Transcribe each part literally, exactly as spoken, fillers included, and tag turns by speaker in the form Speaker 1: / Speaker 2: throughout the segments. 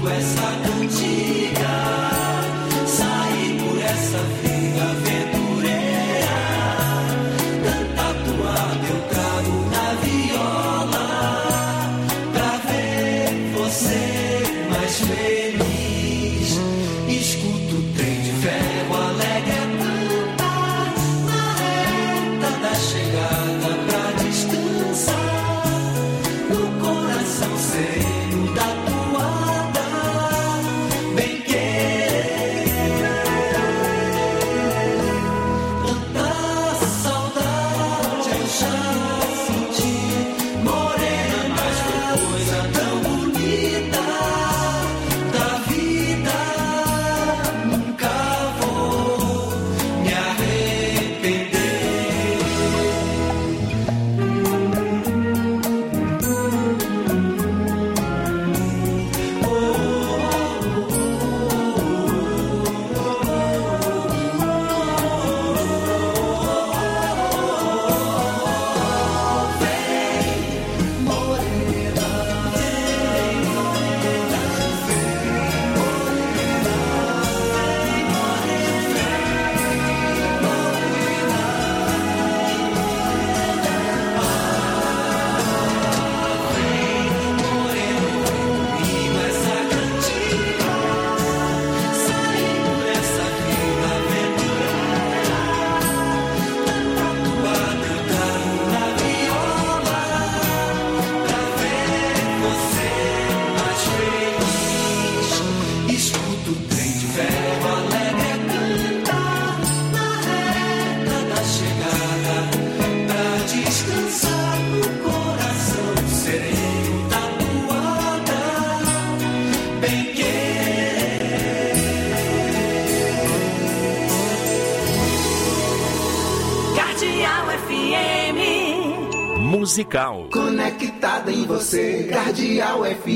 Speaker 1: Musical.
Speaker 2: Conectada em você, Cardeal F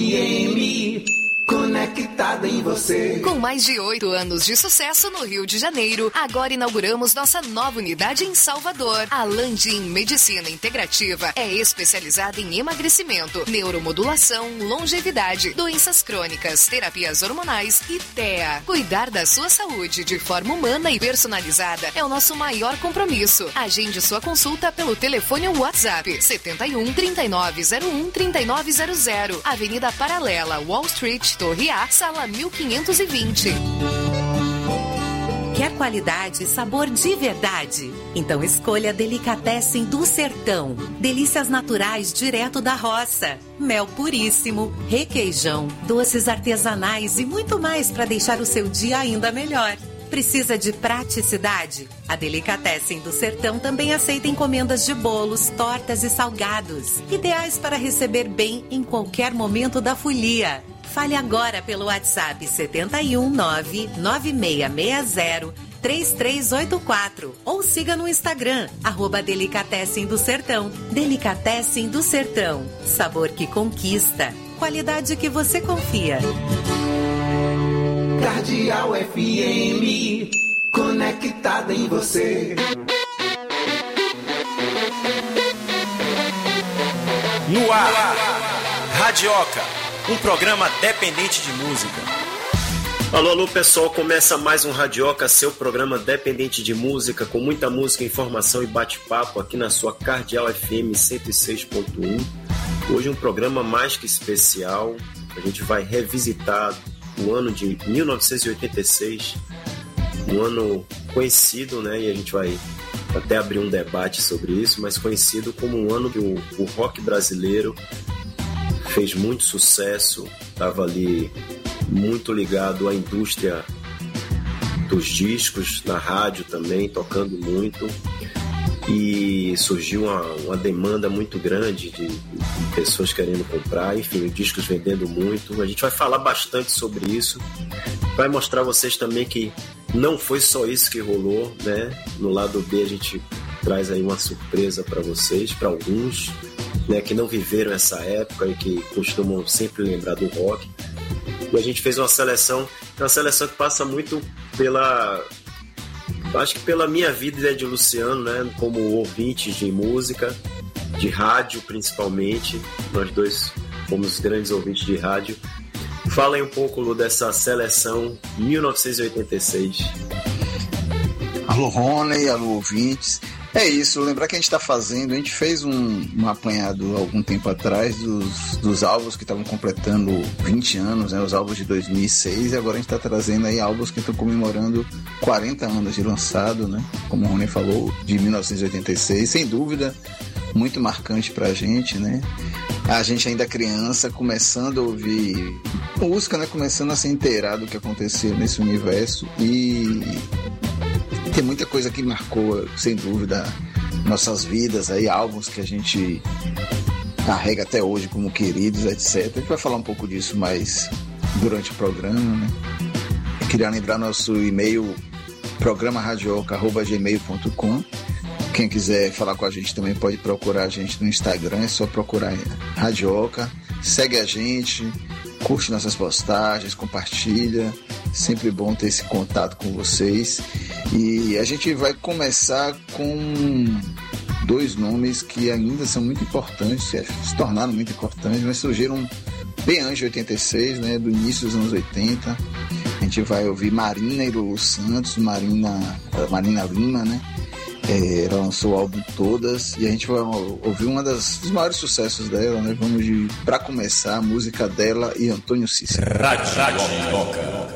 Speaker 2: M. Conectada em você.
Speaker 3: Com mais de oito anos de sucesso no Rio de Janeiro, agora inauguramos nossa nova unidade em Salvador. A Landim Medicina Integrativa é especializada em emagrecimento, neuromodulação, longevidade, doenças crônicas, terapias hormonais e T E A. Cuidar da sua saúde de forma humana e personalizada é o nosso maior compromisso. Agende sua consulta pelo telefone ou WhatsApp setenta e um, trinta e nove zero um, trinta e nove zero zero, Avenida Paralela, Wall Street, Torre A, sala mil quinhentos e vinte.
Speaker 4: Quer qualidade e sabor de verdade? Então escolha Delicatessen do Sertão. Delícias naturais direto da roça. Mel puríssimo, requeijão, doces artesanais e muito mais para deixar o seu dia ainda melhor. Precisa de praticidade? A Delicatessen do Sertão também aceita encomendas de bolos, tortas e salgados, ideais para receber bem em qualquer momento da folia. Fale agora pelo WhatsApp setenta e um, nove nove seis seis zero, três três oito quatro ou siga no Instagram, arroba Delicatessen do Sertão. Delicatessen do Sertão, sabor que conquista, qualidade que você confia.
Speaker 2: Cardeal F M, conectada em você.
Speaker 1: No ar, Radioca, um programa dependente de música.
Speaker 5: Alô, alô pessoal, começa mais um Radioca, seu programa dependente de música, com muita música, informação e bate-papo aqui na sua Cardeal F M cento e seis ponto um. Hoje um programa mais que especial, a gente vai revisitar o ano de mil novecentos e oitenta e seis, um ano conhecido, né, e a gente vai até abrir um debate sobre isso, mas conhecido como um ano que o, o rock brasileiro fez muito sucesso, estava ali muito ligado à indústria dos discos, na rádio também, tocando muito, e surgiu uma, uma demanda muito grande de, de pessoas querendo comprar, enfim, os discos vendendo muito. A gente vai falar bastante sobre isso, vai mostrar a vocês também que não foi só isso que rolou, né? No lado B a gente traz aí uma surpresa para vocês, para alguns, né, que não viveram essa época e que costumam sempre lembrar do rock. E a gente fez uma seleção, uma seleção que passa muito pela, acho que pela minha vida de Luciano, né, como ouvintes de música, de rádio principalmente. Nós dois fomos grandes ouvintes de rádio. Fala aí um pouco, Lu, dessa seleção mil novecentos e oitenta e seis.
Speaker 6: Alô, Rony, alô, ouvintes. É isso, lembrar que a gente está fazendo, a gente fez um, um apanhado há algum tempo atrás dos, dos álbuns que estavam completando vinte anos, né, os álbuns de dois mil e seis, e agora a gente está trazendo aí álbuns que estão comemorando quarenta anos de lançado, né, como o Rony falou, de mil novecentos e oitenta e seis, sem dúvida, muito marcante pra gente, né, a gente ainda criança, começando a ouvir música, né, começando a se inteirar do que aconteceu nesse universo, e tem muita coisa que marcou, sem dúvida, nossas vidas, aí, álbuns que a gente carrega até hoje como queridos, etcétera. A gente vai falar um pouco disso mais durante o programa, né? Eu queria lembrar nosso e-mail, programa radioca arroba gmail ponto com. Quem quiser falar com a gente também pode procurar a gente no Instagram, é só procurar Radioca, segue a gente, curte nossas postagens, compartilha, sempre bom ter esse contato com vocês. E a gente vai começar com dois nomes que ainda são muito importantes, se tornaram muito importantes, mas surgiram bem antes de oitenta e seis, né, do início dos anos oitenta. A gente vai ouvir Marina e Lulu Santos, Marina, Marina Lima, né? É, ela lançou o álbum Todas e a gente vai ouvir uma das, dos maiores sucessos dela, né? Vamos de, pra começar, a música dela e Antônio Cícero.
Speaker 1: Radioca.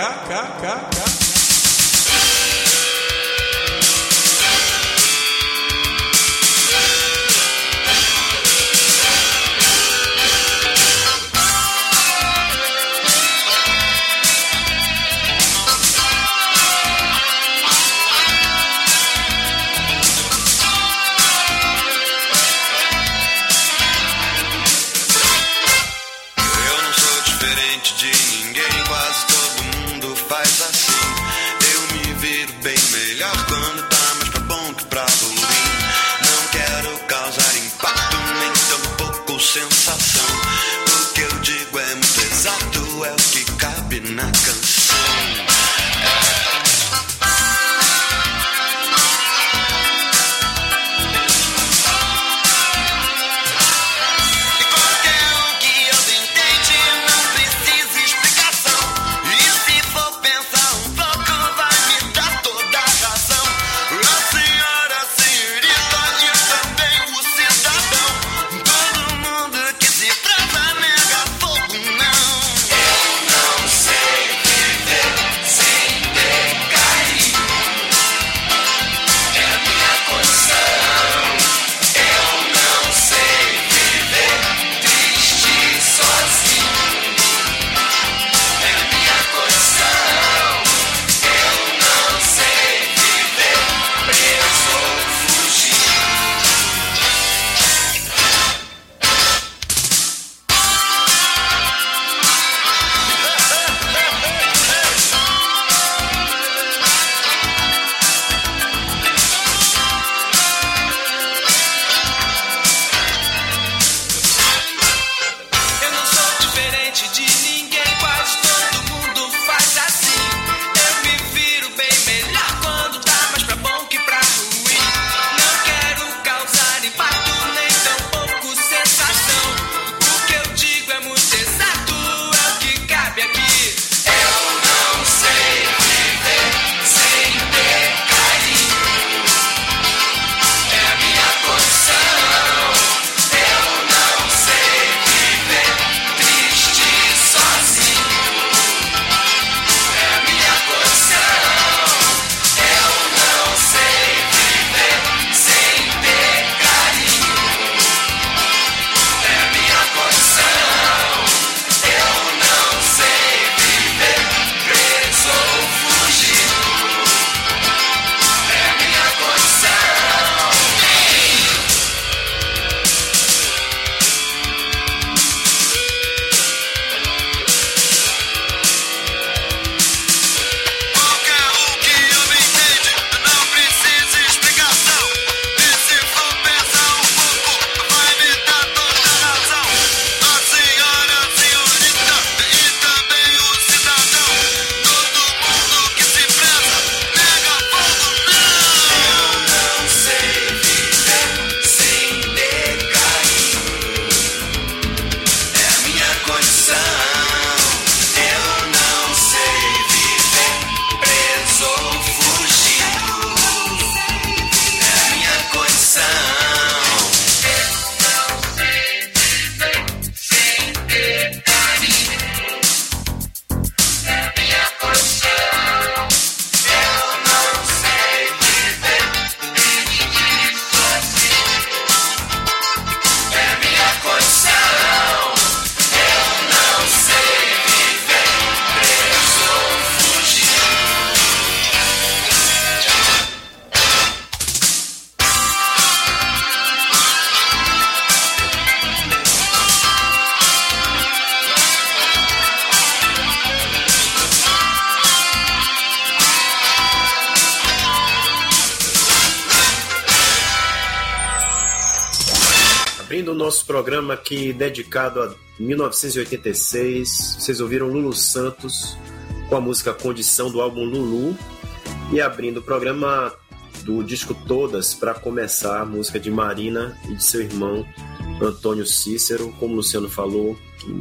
Speaker 5: abrindo o nosso programa aqui dedicado a mil novecentos e oitenta e seis, vocês ouviram Lulu Santos com a música Condição do álbum Lulu, e abrindo o programa do disco Todas para começar a música de Marina e de seu irmão Antônio Cícero. Como o Luciano falou,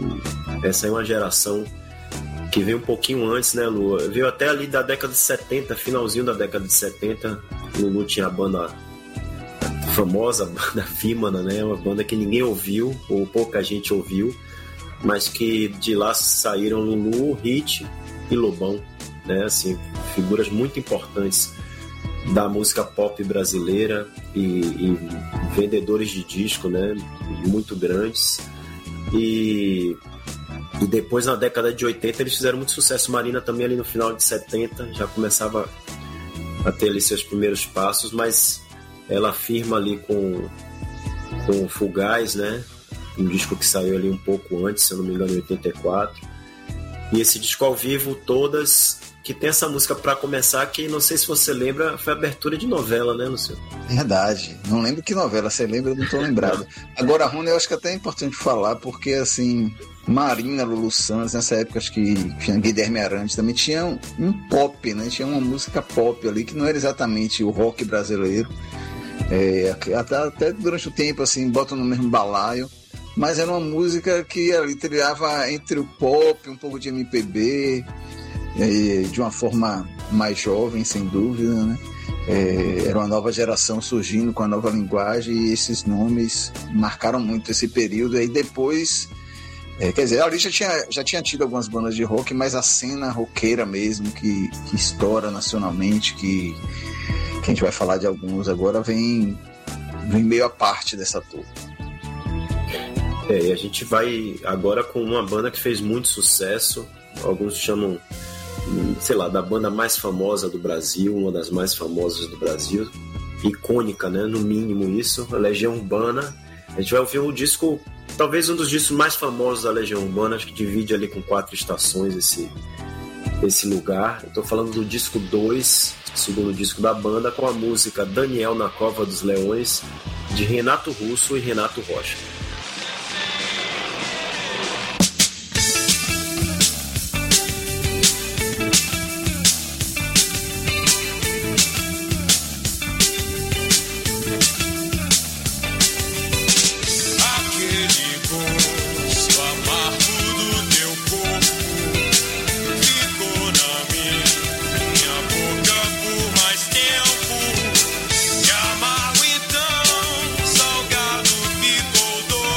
Speaker 5: essa é uma geração que veio um pouquinho antes, né, Lu? Veio até ali da década de setenta, finalzinho da década de setenta. Lulu tinha a banda famosa, a banda Vímana, né? Uma banda que ninguém ouviu, ou pouca gente ouviu, mas que de lá saíram Lulu, Hit e Lobão. né? Assim, figuras muito importantes da música pop brasileira e, e vendedores de disco, né? Muito grandes. E, e depois, na década de oitenta, eles fizeram muito sucesso. Marina também ali no final de setenta já começava a ter ali seus primeiros passos, mas ela firma ali com, com o Fugaz, né? Um disco que saiu ali um pouco antes, se eu não me engano, em oitenta e quatro. E esse disco ao vivo, Todas, que tem essa música Pra Começar, que não sei se você lembra, foi abertura de novela, né, Luciano?
Speaker 6: Verdade. Não lembro que novela, você lembra? Eu não tô lembrado. Agora, Rony, eu acho que até é importante falar, porque, assim, Marina, Lulu Santos, nessa época, acho que tinha Guilherme Arantes, também tinha um, um pop, né? Tinha uma música pop ali, que não era exatamente o rock brasileiro. É, até, até durante o tempo, assim, botam no mesmo balaio. Mas era uma música que ali trilhava entre o pop, um pouco de M P B, é, de uma forma mais jovem, sem dúvida, né? É, era uma nova geração surgindo com a nova linguagem e esses nomes marcaram muito esse período. E aí depois, é, quer dizer, ali já tinha, já tinha tido algumas bandas de rock, mas a cena roqueira mesmo, que, que estoura nacionalmente, que, que a gente vai falar de alguns agora, vem, vem meio à parte dessa tour.
Speaker 5: É, e a gente vai agora com uma banda que fez muito sucesso, alguns chamam, sei lá, da banda mais famosa do Brasil, uma das mais famosas do Brasil, icônica, né, no mínimo isso, a Legião Urbana. A gente vai ouvir um disco, talvez um dos discos mais famosos da Legião Urbana, acho que divide ali com quatro estações esse, esse lugar. Eu tô falando do disco dois, segundo disco da banda, com a música Daniel na Cova dos Leões, de Renato Russo e Renato Rocha.
Speaker 7: Amargo então, salgado ficou doce.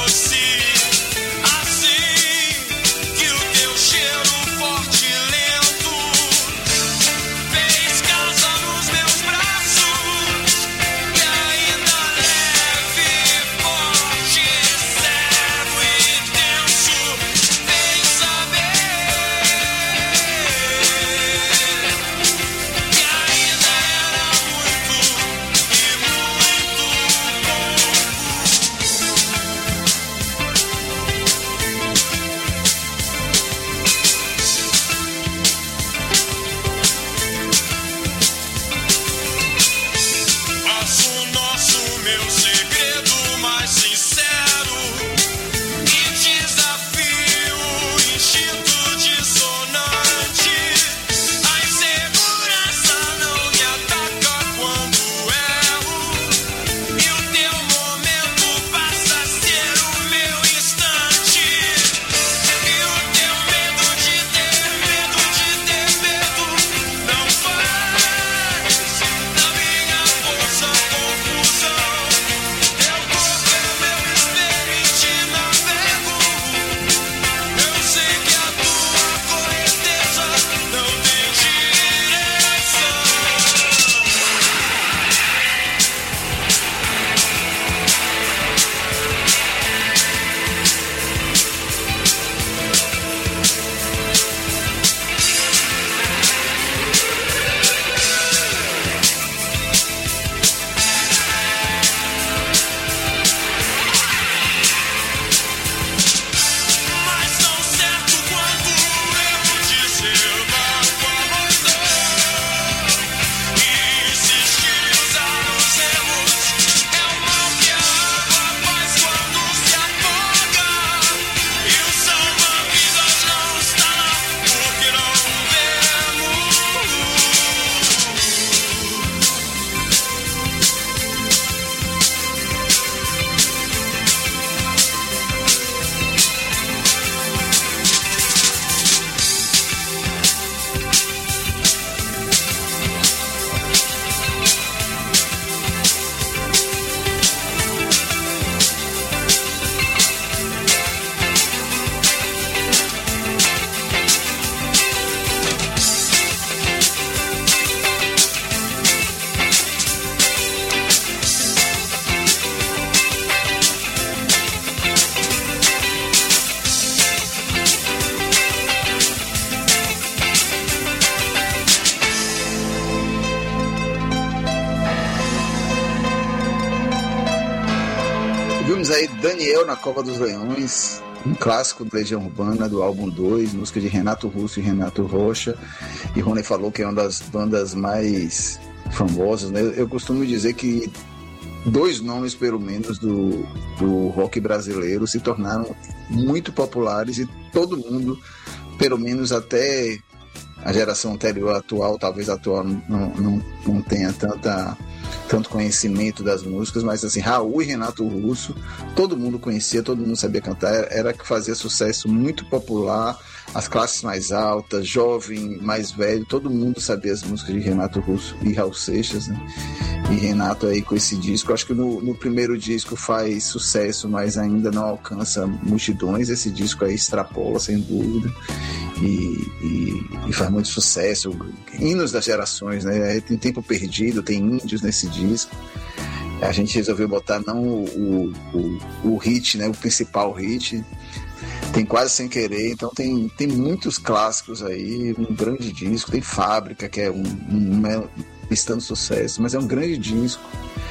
Speaker 6: Ouvimos aí Daniel na Cova dos Leões, um clássico do Legião Urbana, do álbum dois, música de Renato Russo e Renato Rocha. E Rony falou que é uma das bandas mais famosas, né? Eu costumo dizer que dois nomes, pelo menos, do, do rock brasileiro se tornaram muito populares e todo mundo, pelo menos até a geração anterior à atual, talvez a atual não, não, não tenha tanta, tanto conhecimento das músicas, mas assim, Raul e Renato Russo, todo mundo conhecia, todo mundo sabia cantar, era que fazia sucesso muito popular, as classes mais altas, jovem, mais velho, todo mundo sabia as músicas de Renato Russo e Raul Seixas, né? E Renato aí com esse disco, acho que no, no primeiro disco faz sucesso, mas ainda não alcança multidões, esse disco aí extrapola, sem dúvida, e, e, e faz muito sucesso, hinos das gerações, né? Tem Tempo Perdido, tem Índios nesse disco. A gente resolveu botar não o, o, o hit, né? O principal hit, tem Quase Sem Querer, então tem, tem muitos clássicos aí, um grande disco, tem Fábrica, que é um, um, um listando sucesso, mas é um grande disco,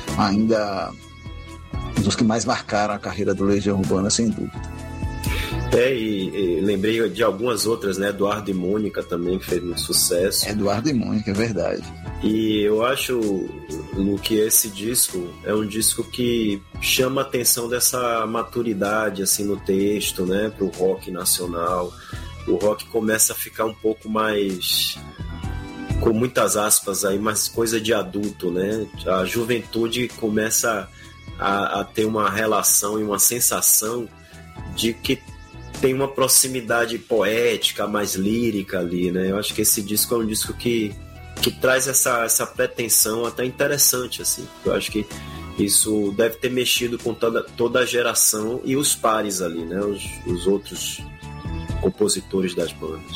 Speaker 6: ainda um dos que mais marcaram a carreira do Legião Urbana, sem dúvida.
Speaker 5: É, e, e lembrei de algumas outras, né? Eduardo e Mônica também, que fez muito sucesso.
Speaker 6: Eduardo e Mônica, é verdade.
Speaker 5: E eu acho, Lu, que esse disco é um disco que chama a atenção dessa maturidade, assim, no texto, né? Pro rock nacional. O rock começa a ficar um pouco mais, com muitas aspas aí, mais coisa de adulto, né? A juventude começa a, a ter uma relação e uma sensação de que tem uma proximidade poética, mais lírica ali, né? Eu acho que esse disco é um disco que, que traz essa, essa pretensão até interessante, assim. Eu acho que isso deve ter mexido com toda, toda a geração e os pares ali, né? Os, os outros compositores das bandas.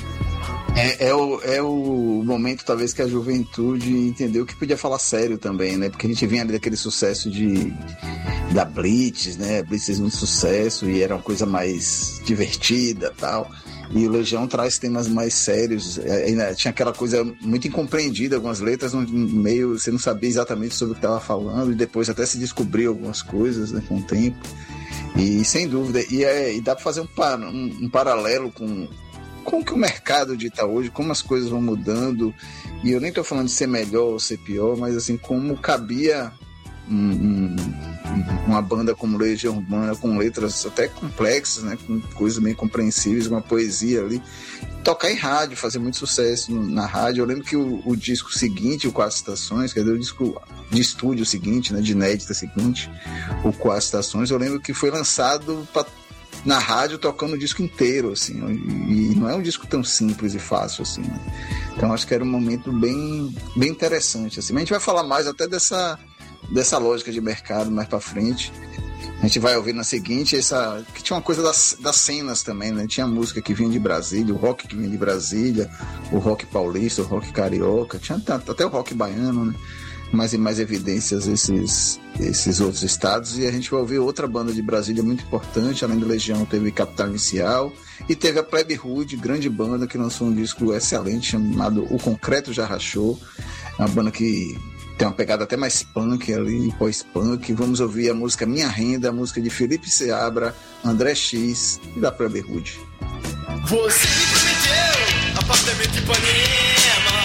Speaker 6: É, é, o, é o momento, talvez, que a juventude entendeu que podia falar sério também, né? Porque a gente vinha ali daquele sucesso de, da Blitz, né? Blitz fez muito sucesso e era uma coisa mais divertida e tal. E o Legião traz temas mais sérios. Ainda tinha aquela coisa muito incompreendida, algumas letras no meio, você não sabia exatamente sobre o que estava falando, e depois até se descobriu algumas coisas, né, com o tempo. E sem dúvida, e, é, e dá para fazer um, um, um paralelo com como que o mercado dita hoje, como as coisas vão mudando, e eu nem estou falando de ser melhor ou ser pior, mas assim, como cabia um, um, uma banda como Legião Urbana, com letras até complexas, né, com coisas bem compreensíveis, uma poesia ali, tocar em rádio, fazer muito sucesso na rádio. Eu lembro que o, o disco seguinte, o Quatro Estações, quer dizer, o disco de estúdio seguinte, né, de inédita seguinte, o Quatro Estações, eu lembro que foi lançado para na rádio tocando o disco inteiro, assim, e não é um disco tão simples e fácil, assim, né? Então acho que era um momento bem, bem interessante, assim. Mas a gente vai falar mais até dessa, dessa lógica de mercado mais pra frente. A gente vai ouvir na seguinte, essa, que tinha uma coisa das, das cenas também, né? Tinha música que vinha de Brasília, o rock que vinha de Brasília, o rock paulista, o rock carioca, tinha até o rock baiano, né? Mais e mais evidências esses, esses outros estados, e a gente vai ouvir outra banda de Brasília muito importante. Além do Legião, teve Capital Inicial e teve a Plebe Rude, grande banda que lançou um disco excelente chamado O Concreto Já Rachou. É uma banda que tem uma pegada até mais punk ali, pós-punk. Vamos ouvir a música Minha Renda, a música de Felipe Seabra, André X e da Plebe Rude.
Speaker 7: Você me prometeu apartamento em Ipanema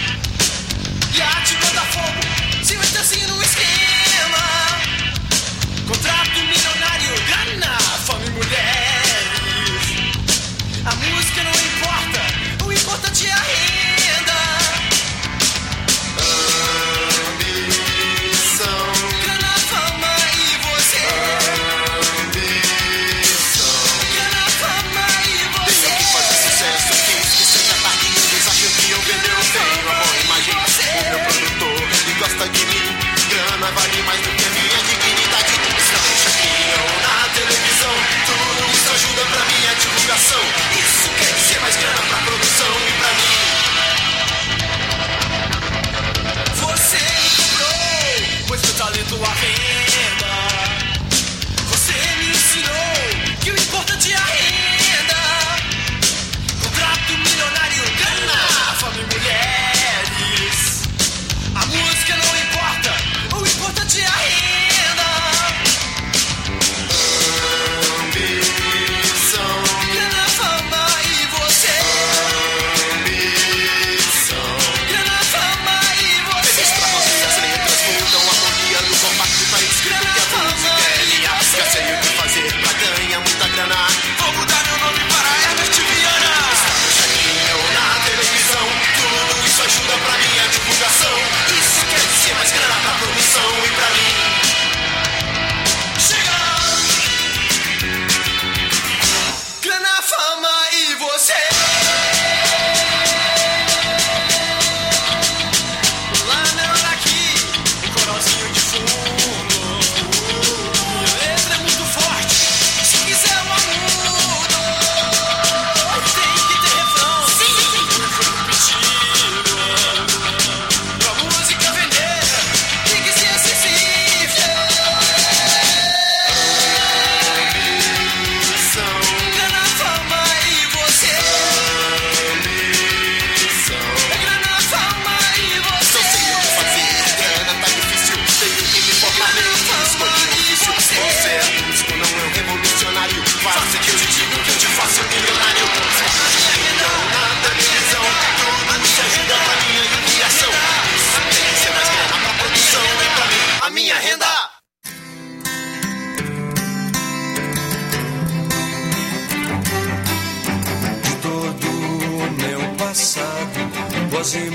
Speaker 7: e a te manda fogo se eu assim no esquema. Contrato milionário, grana, fome e mulheres. A música não importa, o importante é a renda. Ambição, grana, fama e você. Ambição, grana, fama e você. Tem que fazer sucesso, quem esquecer da parte do desafio que eu venho.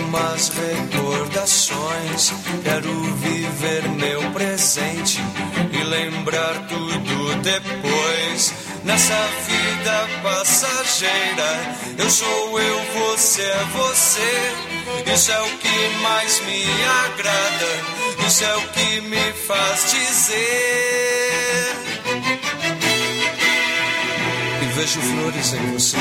Speaker 7: próximas recordações. Quero viver meu presente e lembrar tudo depois. Nessa vida passageira, eu sou eu, você é você. Isso é o que mais me agrada, isso é o que me faz dizer. E vejo flores em você.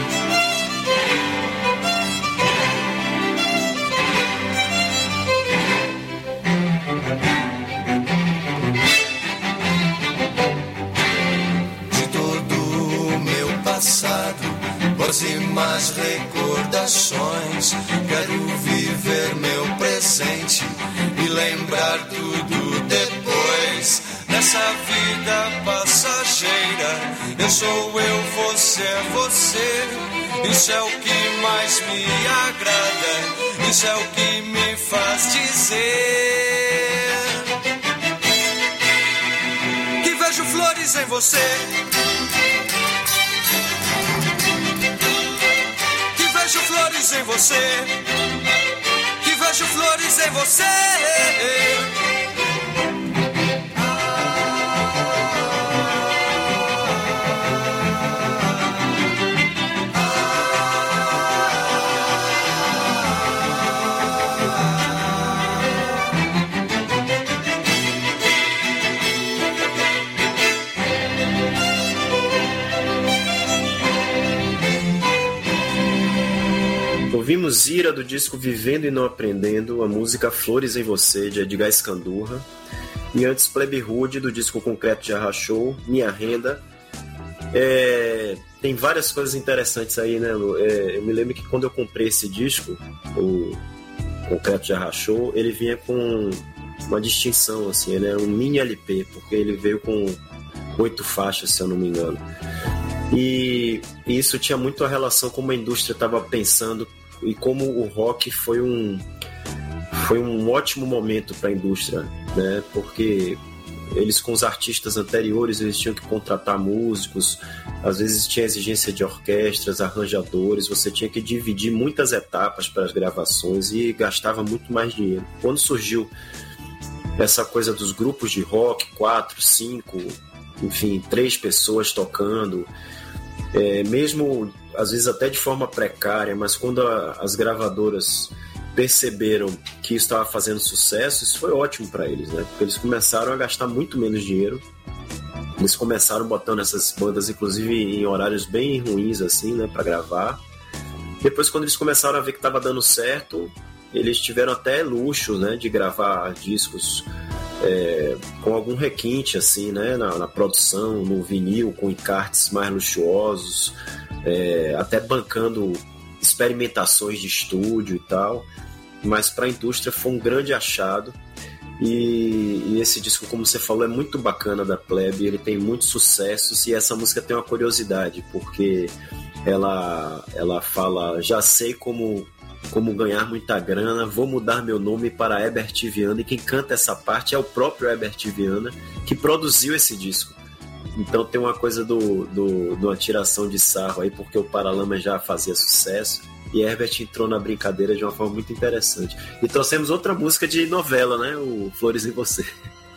Speaker 7: Boas e más recordações. Quero viver meu presente e lembrar tudo depois. Nessa vida passageira, eu sou eu, você é você. Isso é o que mais me agrada, isso é o que me faz dizer que vejo flores em você. Vejo flores em você, que vejo flores em você.
Speaker 5: Ouvimos Ira do disco Vivendo e Não Aprendendo, a música Flores em Você, de Edgar Escandurra. E antes Plebe Rude, do disco Concreto de Arrachou, Minha Renda. É, tem várias coisas interessantes aí, né, Lu? É, eu me lembro que quando eu comprei esse disco, o Concreto de Arrachou, ele vinha com uma distinção, assim, ele era um mini L P, porque ele veio com oito faixas, se eu não me engano. E isso tinha muito a relação com como a indústria estava pensando e como o rock foi um, foi um ótimo momento para a indústria, né? Porque eles, com os artistas anteriores, eles tinham que contratar músicos, às vezes tinha exigência de orquestras, arranjadores, você tinha que dividir muitas etapas para as gravações e gastava muito mais dinheiro. Quando surgiu essa coisa dos grupos de rock, quatro, cinco, enfim, três pessoas tocando, é, mesmo às vezes até de forma precária, mas quando a, as gravadoras perceberam que isso estava fazendo sucesso, isso foi ótimo para eles, né? Porque eles começaram a gastar muito menos dinheiro. Eles começaram botando essas bandas, inclusive, em horários bem ruins, assim, né, para gravar. Depois, quando eles começaram a ver que estava dando certo, eles tiveram até luxo, né, de gravar discos é, com algum requinte, assim, né, na, na produção, no vinil, com encartes mais luxuosos, é, até bancando experimentações de estúdio e tal. Mas para a indústria foi um grande achado. E, e esse disco, como você falou, é muito bacana, da Plebe. Ele tem muitos sucessos e essa música tem uma curiosidade, porque ela, ela fala: já sei como, como ganhar muita grana, vou mudar meu nome para Herbert Viana. E quem canta essa parte é o próprio Herbert Viana, que produziu esse disco. Então tem uma coisa do, do, do uma tiração de sarro aí, porque o Paralamas já fazia sucesso e Herbert entrou na brincadeira de uma forma muito interessante. E trouxemos outra música de novela, né? O Flores em Você.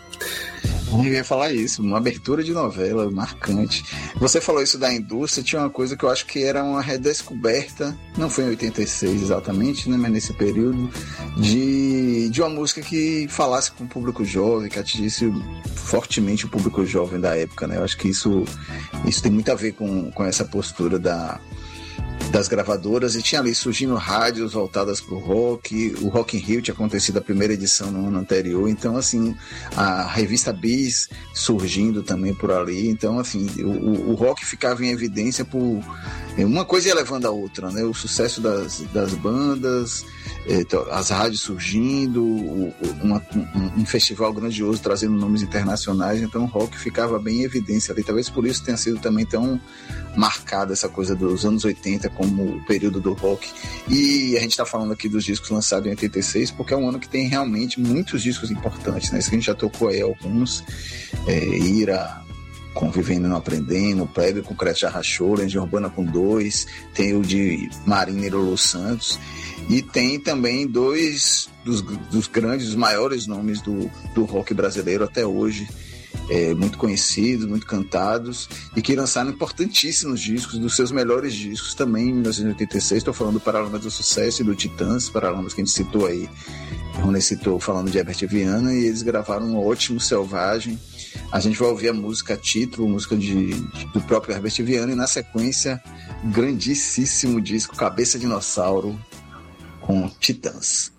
Speaker 6: Eu ia falar isso, uma abertura de novela marcante. Você falou isso da indústria, tinha uma coisa que eu acho que era uma redescoberta, não foi em oitenta e seis exatamente, né, mas nesse período, de, de uma música que falasse com o público jovem, que atingisse fortemente o público jovem da época, né? Eu acho que isso, isso tem muito a ver com, com essa postura da... das gravadoras, e tinha ali surgindo rádios voltadas para o rock. O Rock in Rio tinha acontecido a primeira edição no ano anterior, então assim, a revista Bis surgindo também por ali. Então assim, o, o rock ficava em evidência por uma coisa ia levando a outra, né? O sucesso das, das bandas, as rádios surgindo, uma, um, um festival grandioso trazendo nomes internacionais, então o rock ficava bem em evidência ali. Talvez por isso tenha sido também tão marcada essa coisa dos anos oitenta como o período do rock. E a gente está falando aqui dos discos lançados em oitenta e seis, porque é um ano que tem realmente muitos discos importantes, né? Isso que a gente já tocou aí alguns, é, Ira, com Vivendo e Não Aprendendo, o Plebe com Crete Arrachou, Legião Urbana com dois, tem o de Marina e Lolo Santos, e tem também dois dos, dos grandes, os maiores nomes do, do rock brasileiro até hoje, é, muito conhecidos, muito cantados, e que lançaram importantíssimos discos, dos seus melhores discos também em mil novecentos e oitenta e seis. Estou falando do Paralamas do Sucesso e do Titãs, Paralamas que a gente citou aí, o Rony citou falando de Herbert Viana, e eles gravaram um ótimo Selvagem. A gente vai ouvir a música título, música de, do próprio Herbert Viana, e na sequência, grandíssimo disco Cabeça Dinossauro com Titãs.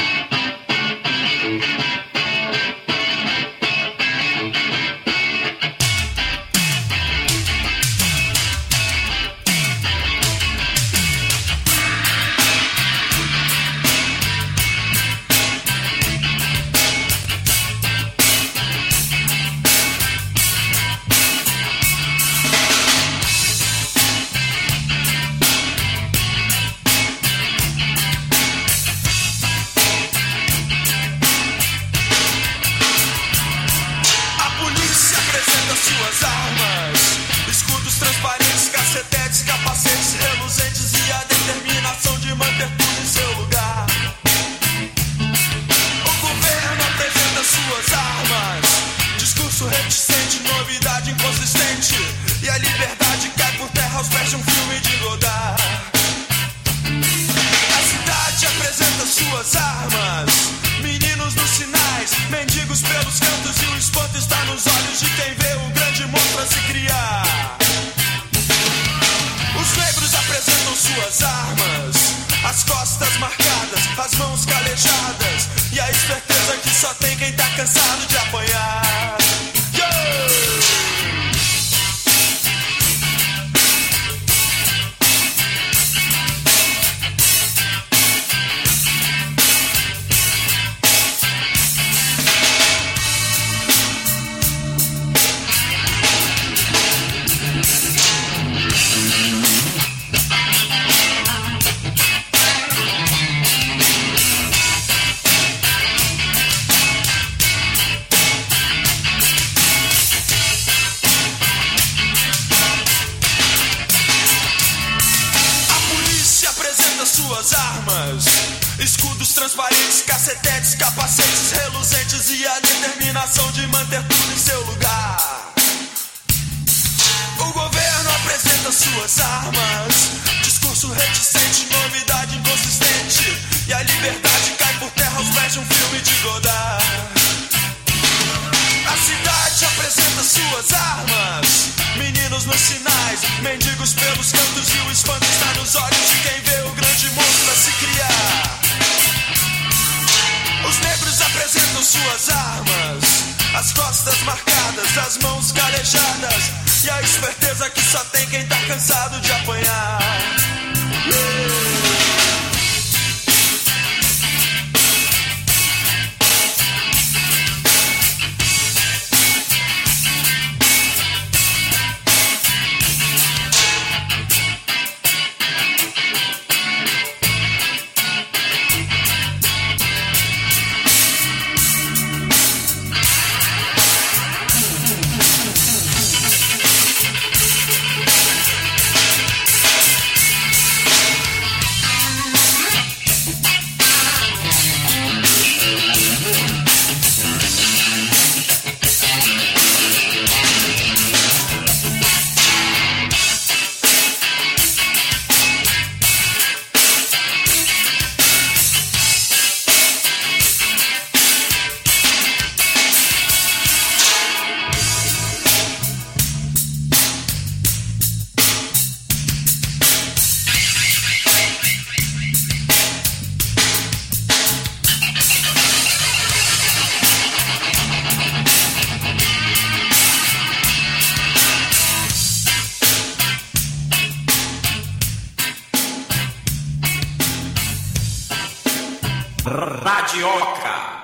Speaker 1: Radioca.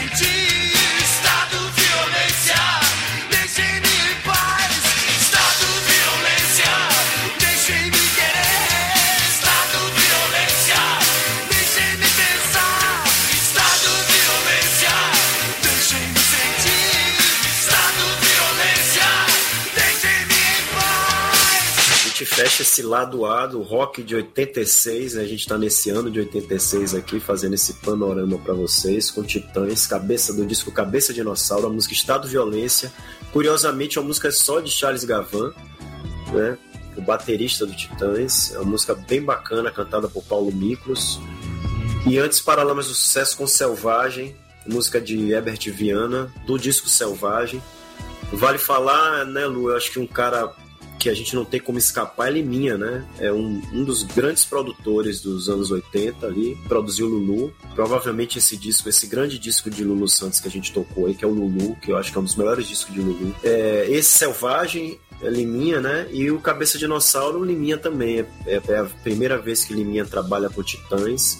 Speaker 7: sentir. Estado, violência, deixem-me em paz. Estado, violência, deixem-me querer. Estado, violência, deixem-me pensar. Estado, violência, deixem-me sentir. Estado, violência, deixem-me em paz.
Speaker 5: A gente fecha esse lado A do rock de oitenta e seis, né? A gente está nesse ano de oitenta e seis aqui, fazendo esse panorama para vocês, com Titãs, cabeça do disco Cabeça de Dinossauro, a música Estado Violência. Curiosamente, a música é só de Charles Gavan, né? O baterista do Titãs. É uma música bem bacana, cantada por Paulo Miklos. E antes, Paralamas do Sucesso com Selvagem, música de Herbert Viana, do disco Selvagem. Vale falar, né, Lu, eu acho que um cara que a gente não tem como escapar é Liminha, né? É um, um dos grandes produtores dos anos oitenta ali, produziu Lulu. Provavelmente esse disco, esse grande disco de Lulu Santos que a gente tocou aí, que é o Lulu, que eu acho que é um dos melhores discos de Lulu. É, esse Selvagem é Liminha, né? E o Cabeça de Dinossauro, Liminha também. É, é a primeira vez que Liminha trabalha com Titãs,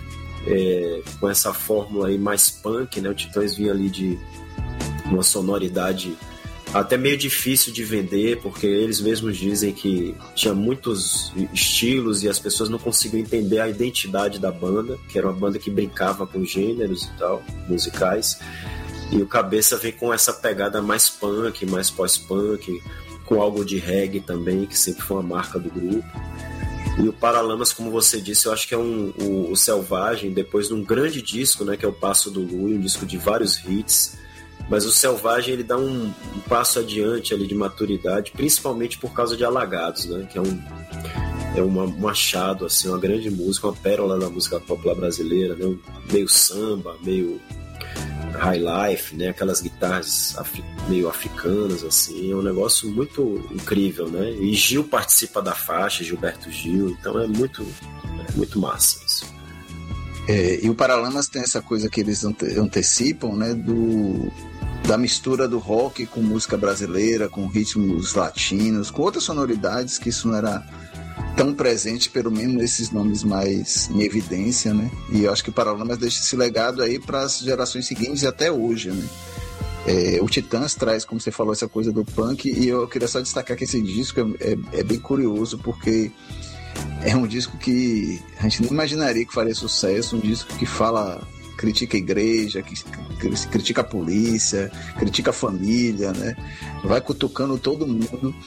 Speaker 5: é, com essa fórmula aí mais punk, né? O Titãs vinha ali de uma sonoridade até meio difícil de vender, porque eles mesmos dizem que tinha muitos estilos e as pessoas não conseguiam entender a identidade da banda, que era uma banda que brincava com gêneros e tal, musicais. E o Cabeça vem com essa pegada mais punk, mais pós-punk, com algo de reggae também, que sempre foi uma marca do grupo. E o Paralamas, como você disse, eu acho que é um, o, o Selvagem, depois de um grande disco, né, que é o Passo do Lui, um disco de vários hits. Mas o Selvagem, ele dá um, um passo adiante ali de maturidade, principalmente por causa de Alagados, né? Que é um, é uma, um achado, assim, uma grande música, uma pérola da música popular brasileira, né? Um, meio samba, meio high life, né? Aquelas guitarras af, meio africanas, assim, é um negócio muito incrível, né? E Gil participa da faixa, Gilberto Gil, então é muito, é muito massa isso.
Speaker 6: É, e o Paralamas tem essa coisa que eles ante- antecipam, né, do, da mistura do rock com música brasileira, com ritmos latinos, com outras sonoridades, que isso não era tão presente, pelo menos nesses nomes mais em evidência, né? E eu acho que o Paralamas deixa esse legado aí para as gerações seguintes e até hoje, né? É, o Titãs traz, como você falou, essa coisa do punk, e eu queria só destacar que esse disco é, é, é bem curioso, porque é um disco que a gente não imaginaria que faria sucesso, um disco que fala, critica a igreja, que critica a polícia, critica a família, né? Vai cutucando todo mundo.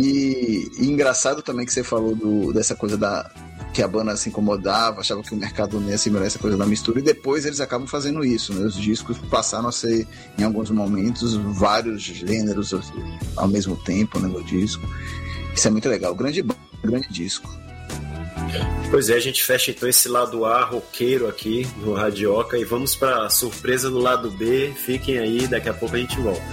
Speaker 6: E, e engraçado também que você falou do, dessa coisa da que a banda se incomodava, achava que o mercado não ia assimilar essa coisa da mistura, e depois eles acabam fazendo isso, né? Os discos passaram a ser, em alguns momentos, vários gêneros ao mesmo tempo, né, no disco. Isso é muito legal, grande, grande disco.
Speaker 5: Pois é, a gente fecha então esse lado A roqueiro aqui no Radioca e vamos para a surpresa do lado B. Fiquem aí, daqui a pouco a gente volta.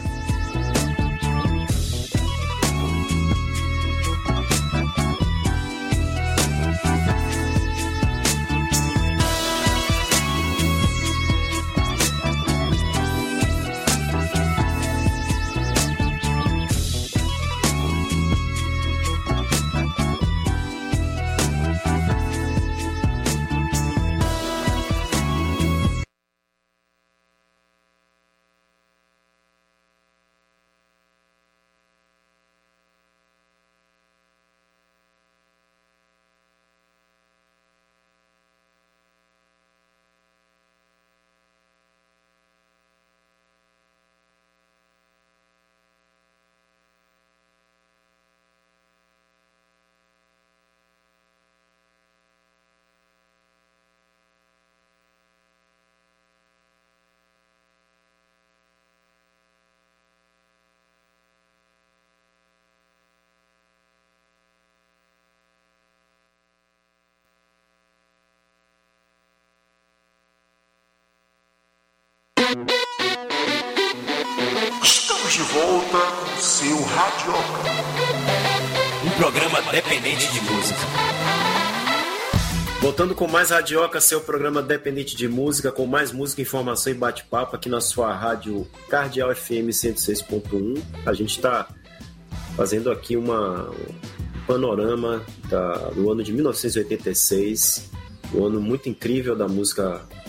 Speaker 2: Estamos de volta com o seu Radioca.
Speaker 1: Um programa dependente de música.
Speaker 5: Voltando com mais Radioca, seu programa dependente de música, com mais música, informação e bate-papo aqui na sua rádio Cardeal F M cento e seis ponto um. A gente está fazendo aqui uma, um panorama da, do ano de mil novecentos e oitenta e seis, um ano muito incrível da música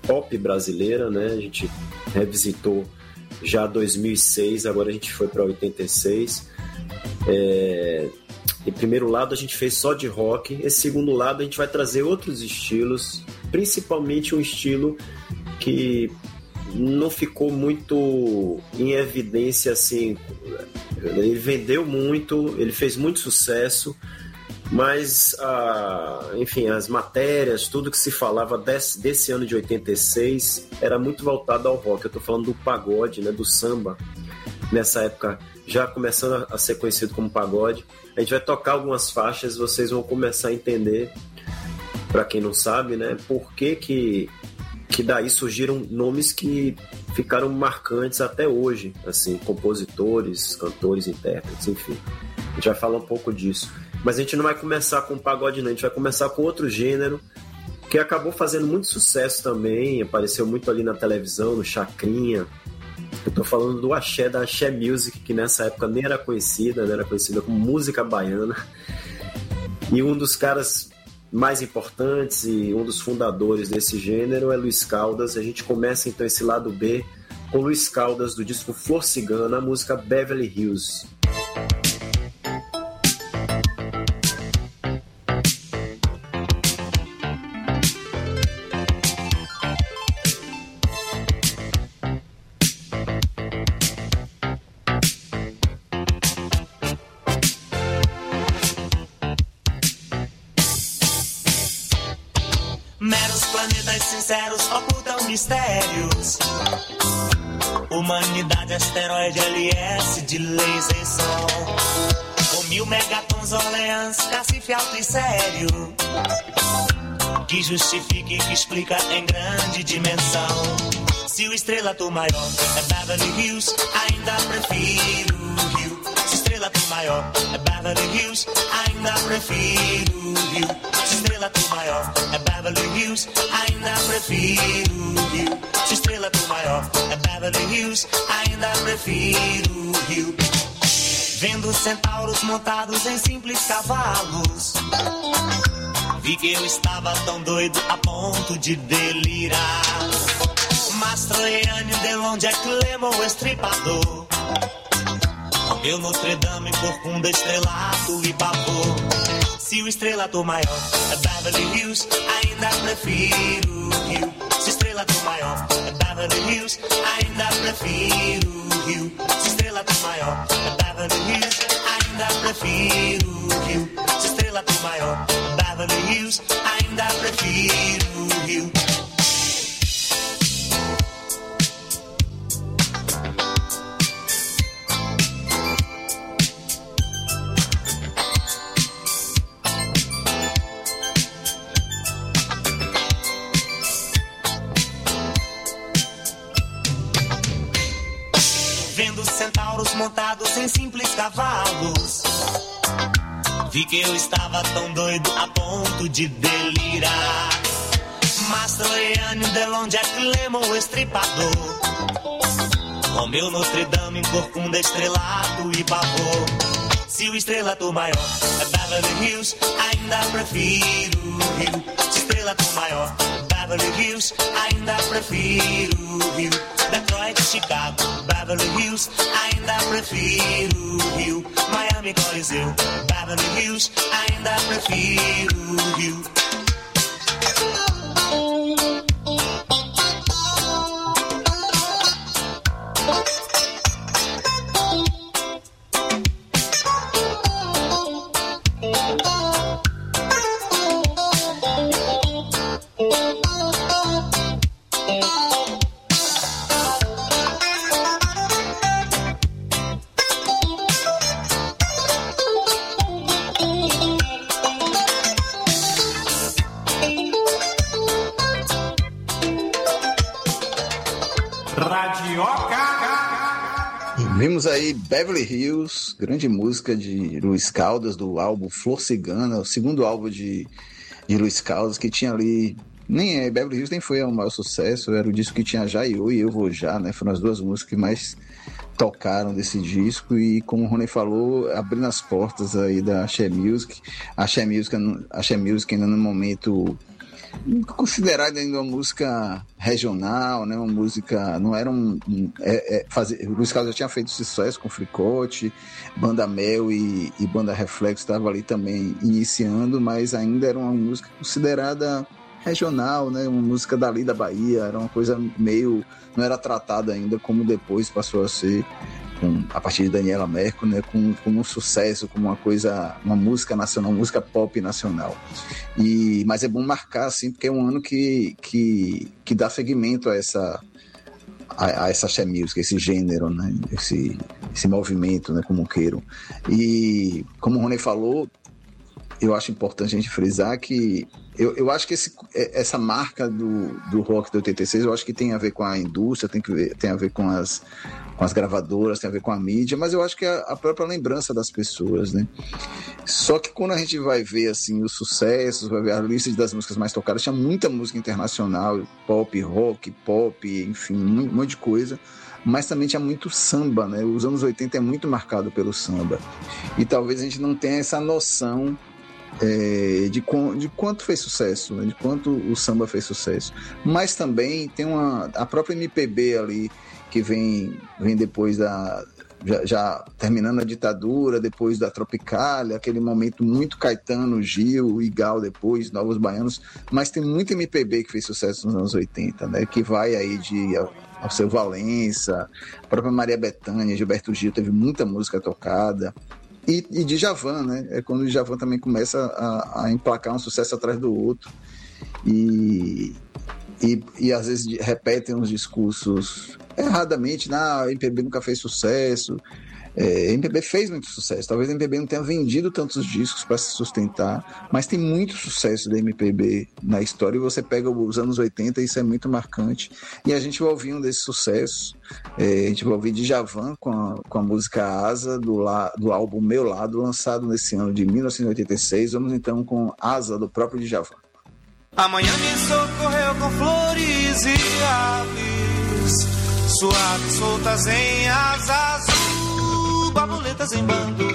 Speaker 5: pop brasileira, né? A gente revisitou já dois mil e seis, agora a gente foi para oitenta e seis. É... Em primeiro lado a gente fez só de rock, esse segundo lado a gente vai trazer outros estilos, principalmente um estilo que não ficou muito em evidência assim. Ele vendeu muito, ele fez muito sucesso, mas ah, enfim, as matérias, tudo que se falava desse, desse ano de oitenta e seis era muito voltado ao rock. Eu tô falando do pagode, né, do samba, nessa época já começando a ser conhecido como pagode. A gente vai tocar algumas faixas, vocês vão começar a entender, para quem não sabe, né, por que que, que daí surgiram nomes que ficaram marcantes até hoje, assim, compositores, cantores, intérpretes, enfim. A gente vai falar um pouco disso. Mas a gente não vai começar com pagode, não. A gente vai começar com outro gênero que acabou fazendo muito sucesso também, apareceu muito ali na televisão, no Chacrinha. Eu tô falando do axé, da Axé Music, que nessa época nem era conhecida, né? Era conhecida como música baiana. E um dos caras mais importantes e um dos fundadores desse gênero é Luiz Caldas. A gente começa então esse lado B com Luiz Caldas, do disco Flor Cigana, a música Beverly Hills.
Speaker 8: Sinceros ocultam mistérios. Humanidade, asteroide, L S de laser e som. Com mil megatons, Orleans, cacife alto e sério, que justifique e que explica em grande dimensão. Se o estrelato maior é Beverly Hills, ainda prefiro o Rio. Se o estrelato maior é Beverly Hills, ainda prefiro o Rio. Se o estrelato maior é Beverly Hills, ainda prefiro o Rio. Se o estrelato maior é Beverly Hills, ainda prefiro o Rio. Vendo centauros montados em simples cavalos, vi que eu estava tão doido a ponto de delirar. Mastroianni, Delon, Jack Lemmon, o estripador, meu Notre Dame, corcunda, estrelato e pavor. Se o estrelato maior é Beverly Hills, ainda prefiro o Rio. Se o estrelato maior é Beverly Hills, ainda prefiro o Rio. Se o estrelato maior é Beverly Hills, ainda prefiro o Rio. Se o estrelato maior é Beverly Hills, ainda prefiro o Rio. Centauros montados em simples cavalos, vi que eu estava tão doido a ponto de delirar. Mastroianni, Delon, Jack Lemmon, o estripador, com meu Notre Dame, corcunda, estrelato e pavor. Se o estrelato maior é Beverly Hills, ainda prefiro o Rio. Se o estrelato maior é Beverly Hills, ainda prefiro o Rio. Detroit, Chicago, Beverly Hills, ainda prefiro o Rio. Miami, Coliseu, Beverly Hills, ainda prefiro o Rio.
Speaker 6: Vimos aí Beverly Hills, grande música de Luiz Caldas, do álbum Flor Cigana, o segundo álbum de, de Luiz Caldas, que tinha ali, nem é, Beverly Hills nem foi o maior sucesso, era o disco que tinha Já e Eu e Eu Vou Já, né, foram as duas músicas que mais tocaram desse disco, e como o Rony falou, abrindo as portas aí da Axé Music, a Axé Music, a Axé Music ainda no momento considerada ainda uma música regional, né? Uma música, não era um, um é, é, fazer, o Luiz Carlos já tinha feito sucesso com Fricote, Banda Mel e, e Banda Reflexo estava ali também iniciando, mas ainda era uma música considerada regional, né? Uma música dali da Bahia, era uma coisa meio, não era tratada ainda como depois passou a ser, com, a partir de Daniela Mercury, né, com, com um sucesso, como uma coisa, uma música nacional, música pop nacional. E, mas é bom marcar, assim, porque é um ano que, que, que dá seguimento a essa, a, a essa axé music, esse gênero, né, esse, esse movimento, né, como queiram. E, como o Rony falou, eu acho importante a gente frisar que eu, eu acho que esse, essa marca do, do rock de oitenta e seis, eu acho que tem a ver com a indústria, tem, que ver, tem a ver com as, com as gravadoras, tem a ver com a mídia, mas eu acho que é a própria lembrança das pessoas, né? Só que quando a gente vai ver assim, os sucessos, vai ver a lista das músicas mais tocadas, tinha muita música internacional, pop, rock, pop, enfim, um monte de coisa, mas também tinha muito samba, né? Os anos oitenta é muito marcado pelo samba. E talvez a gente não tenha essa noção É, de, de quanto fez sucesso, né? De quanto o samba fez sucesso, mas também tem uma, a própria M P B ali que vem, vem depois da já, já terminando a ditadura, depois da Tropicália, aquele momento muito Caetano, Gil e Gal depois, Novos Baianos, mas tem muita M P B que fez sucesso nos anos oitenta, né? Que vai aí de Alceu Valença, a própria Maria Bethânia, Gilberto Gil, teve muita música tocada. E, e Djavan, né? É quando o Djavan também começa a, a emplacar um sucesso atrás do outro. E, e, e às vezes repetem uns discursos erradamente. Ah, a M P B nunca fez sucesso. É, a M P B fez muito sucesso. Talvez a M P B não tenha vendido tantos discos para se sustentar, mas tem muito sucesso da M P B na história. E você pega os anos oitenta, isso é muito marcante. E a gente vai ouvir um desses sucessos. É, a gente vai ouvir Djavan com a, com a música Asa, do, la, do álbum Meu Lado, lançado nesse ano de mil novecentos e oitenta e seis. Vamos então com Asa, do próprio Djavan.
Speaker 7: Amanhã me socorreu com flores e aves, suaves soltas em asa azul, borboletas em bando.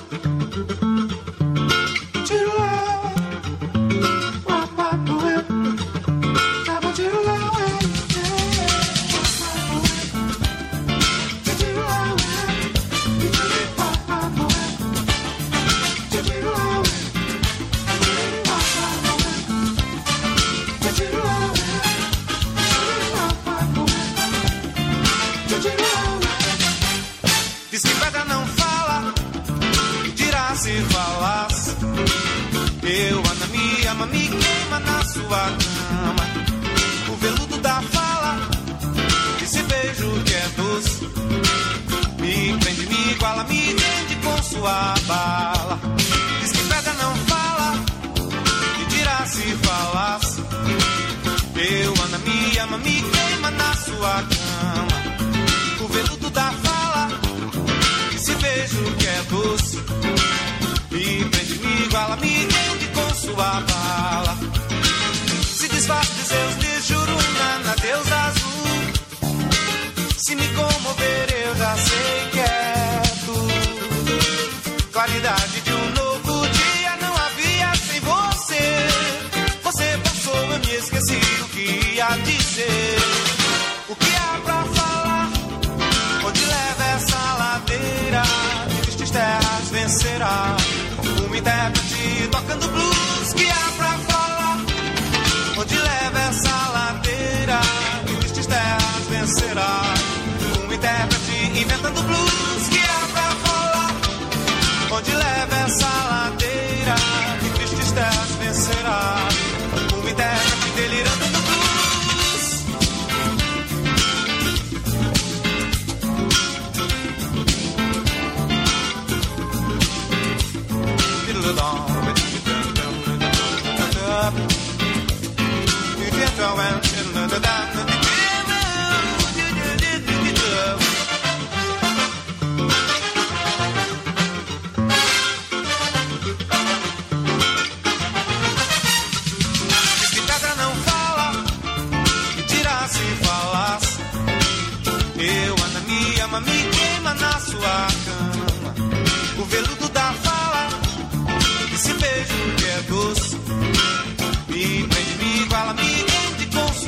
Speaker 7: Diz que pedra não fala, dirá se falasse. Eu amo me ama, me queima na sua cama. O veludo da fala, esse beijo que é doce, me prende, me iguala, me prende com sua bala. Diz que pedra não fala, e dirá se falasse. Eu amo me ama, me queima na sua cama. O veludo da fala, esse beijo que é doce, me prende, me iguala, me prende com sua bala. Se desfaz de Zeus de Juruna na deusa azul. Se me comover eu já sei que é tu. Claridade de um novo dia não havia sem você. Você passou, eu me esqueci o que ia dizer. O que há pra falar? Onde leva essa ladeira? Tristes terras vencerá. Um intérprete tocando blues. Que há pra falar? Onde leva essa ladeira? Tristes terras vencerá. Um intérprete inventando blues. Que há pra falar? Onde leva essa ladeira? Tristes terras vencerá. Um intérprete delirando no blues. Se pedra não fala, e dirá se falasse. Eu amo, me ama, me queima na sua cama. O veludo da fala, esse beijo que é doce, me prende, me iguala.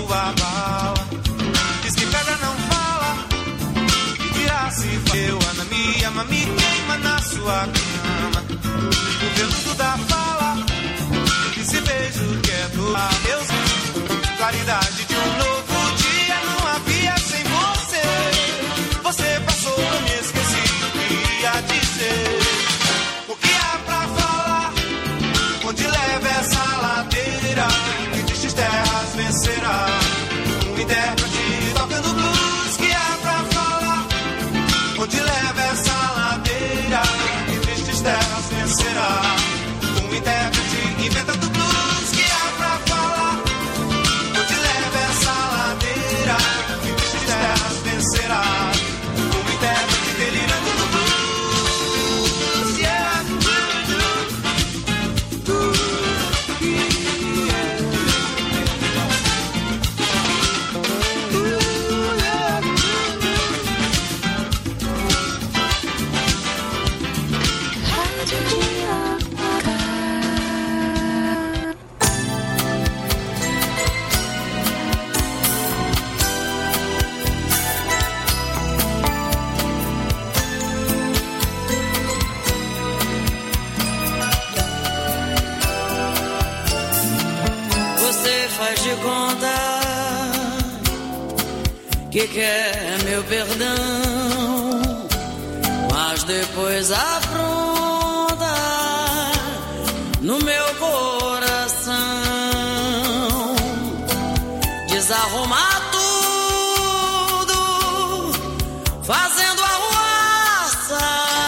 Speaker 7: sua bala. Diz que pedra não fala, que dirá se eu anami, ama me queima na sua cama. O veludo da fala, esse beijo que é do adeus. Claridade de um novo dia, não havia sem você. Você passou, eu me esqueci do que ia dizer. O que há pra falar? Onde leva essa ladeira? Que tristes terras vencerá? Um intérprete tocando blues. Que há pra falar? Onde leva essa ladeira? Que tristes terras vencerá? Um intérprete inventando blues. Que há pra falar? Onde leva essa ladeira? Que tristes terras vencerá? Um intérprete delirando no blues. Yeah.
Speaker 9: Faz de conta que quer meu perdão, mas depois afronta no meu coração, desarrumar tudo, fazendo arruaça,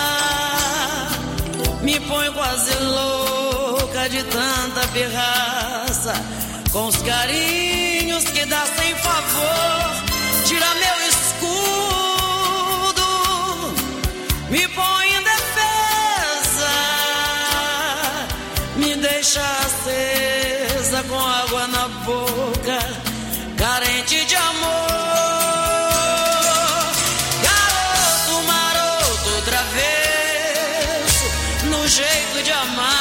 Speaker 9: me põe quase louca de tanta pirraça. Com os carinhos que dá sem favor, tira meu escudo, me põe em defesa, me deixa acesa com água na boca, carente de amor. Garoto maroto, travesso, no jeito de amar.